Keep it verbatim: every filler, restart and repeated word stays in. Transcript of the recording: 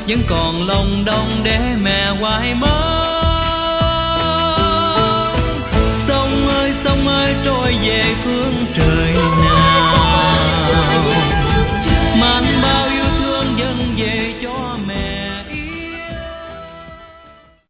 vẫn còn lòng đông để mẹ hoài mơ.